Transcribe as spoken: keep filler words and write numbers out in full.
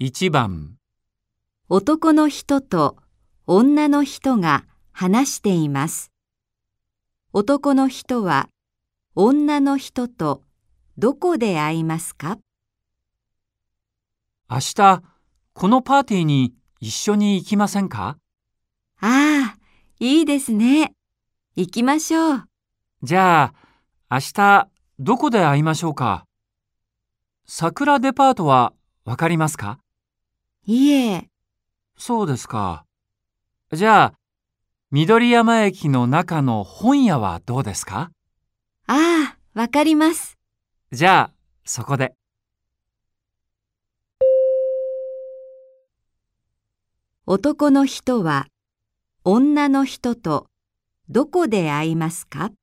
いちばん男の人と女の人が話しています。男の人は女の人とどこで会いますか？ 明日、このパーティーに一緒に行きませんか？ ああ、いいですね。行きましょう。 じゃあ、明日、どこで会いましょうか？桜デパートはわかりますか？ いえ、 そうですか。じゃあ、緑山駅の中の本屋はどうですか？ ああ、わかります。 じゃあ、そこで。 男の人は女の人とどこで会いますか？